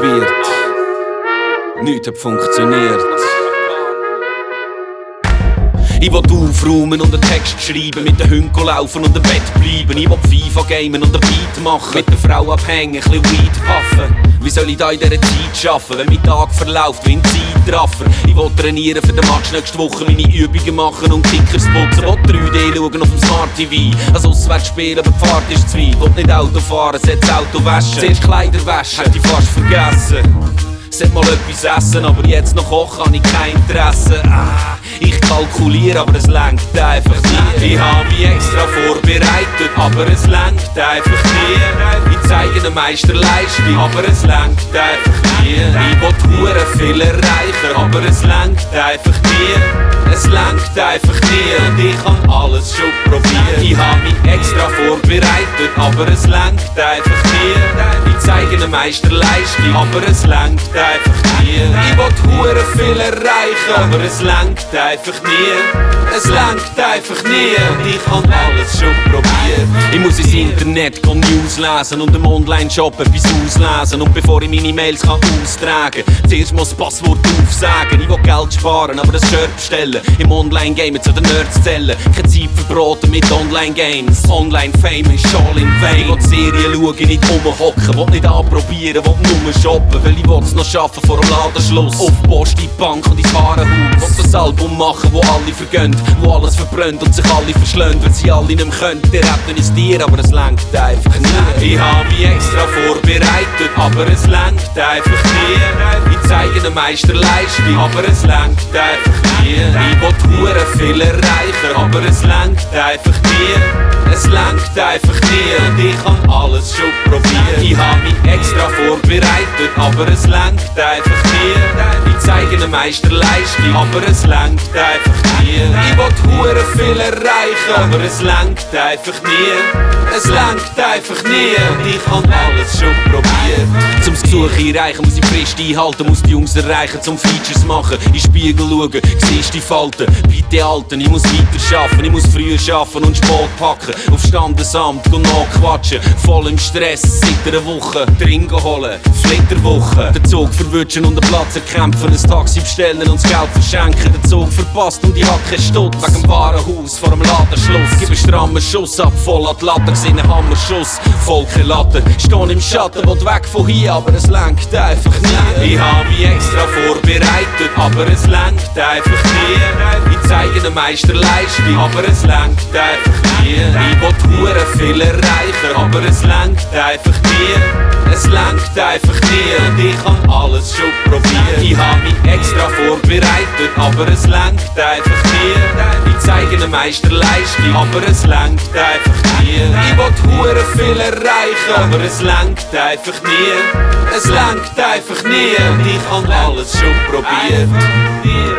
probiert. Nichts hat funktioniert. Ich will aufräumen und einen Text schreiben, mit den Hunden laufen und im Bett bleiben. Ich will FIFA gamen und einen Beat machen, mit der Frau abhängen, ein bisschen Weed puffen. Wie soll ich da in dieser Zeit schaffen, wenn mein Tag verläuft wie ein Zeitraffer? Ich will trainieren für den Match nächste Woche, meine Übungen machen und Kickers putzen. Will 3D schauen auf dem Smart TV, als auswärts spielen, aber die Fahrt ist zu weit. Will nicht Auto fahren, sollte das Auto waschen. Zuerst Kleider waschen, hätte ich fast vergessen. Sollte mal etwas essen, aber jetzt noch kochen habe ich kein Interesse. Ich kalkuliere, aber es lenkt einfach nie. Ich habe mich extra vorbereitet, aber es lenkt einfach nie. Ich zeige eine Meisterleistung, aber es lenkt einfach nie. Ich will hure viel erreichen, aber es lenkt einfach nie. Es lenkt einfach nie und ich habe alles schon probiert. Ich habe mich extra vorbereitet, aber es lenkt einfach nie. Ich zeige eine Meisterleistung, aber es lenkt einfach nie. Ich will hure viel erreichen, aber es lenkt einfach nie. Es lenkt einfach nie und ich habe alles schon probiert. Ich muss ins Internet News lesen und im Online-Shop etwas auslesen. Und bevor ich meine Mails kann austragen, zuerst mal das Passwort aufsagen. Ich will Geld sparen, aber das Shirt bestellen. Im Online-Game zu den Nerds zählen. Keine Zeit verbraten mit Online-Games. Online-Fame ist all in vain. Ich will Serien schauen, nicht rumhocken. Will nicht anprobieren, will nur shoppen. Weil ich will's noch schaffen vor dem Ladenschluss. Auf die Post, in die Bank und ins Warenhaus. Will das Album machen, wo alle vergönnt, wo alles verbrennt und sich alle verschlönt. Wenn sie alle nicht mehr können, der Rapper ist dir, aber es lenkt einfach nie. Ich habe mich extra vorbereitet, aber es lenkt einfach nie. Ich zeige eine Meisterleistung, aber es lenkt einfach nie. Ich will hure viel erreichen, aber es lenkt einfach nie. Es lenkt einfach nie und ich habe alles schon probiert. Ich habe mich extra vorbereitet, aber es lenkt einfach nie. Ich zeige eine Meisterleistung, aber es lenkt einfach nie. Ich will hure viel erreichen, aber es lenkt einfach nie. Es lenkt einfach nie und ich habe alles schon probiert. Zum Gesuch einreichen muss ich Frist einhalten, muss die Jungs erreichen, zum Features machen. In den Spiegel schauen, siehst die Falten. Bitte Alten, ich muss weiter schaffen, ich muss früher schaffen und Sport packen. Auf Standesamt, gehen nachquatschen, voll im Stress, seit einer Woche. Trinken holen, Flitterwoche. Den Zug verwutschen und den Platz erkämpfen, ein Taxi bestellen und das Geld verschenken. Den Zug verpasst und ich hab keinen Stutz. Wegen dem Warenhaus vor dem Ladenschluss. Gib einen strammen Schuss ab, voll an die Latte, gesehen einen Hammerschuss. Voll keine Latte, stehen im Schatten, will weg von hier, aber es lenkt einfach nie. Ich habe mich extra vorbereitet, aber es lenkt einfach nie. Ich zeige eine Meisterleistung, aber es lenkt einfach nie. Ich will hure viel erreichen, aber es lenkt einfach nie. Es lenkt einfach nie und ich habe alles schon probiert. Ich habe mich extra vorbereitet, aber es lenkt einfach nie. Ich zeige eine Meisterleistung, aber es lenkt einfach nie. Ich will hure viel erreichen, aber es lenkt einfach nie. Es lenkt einfach nie und ich habe alles schon probiert.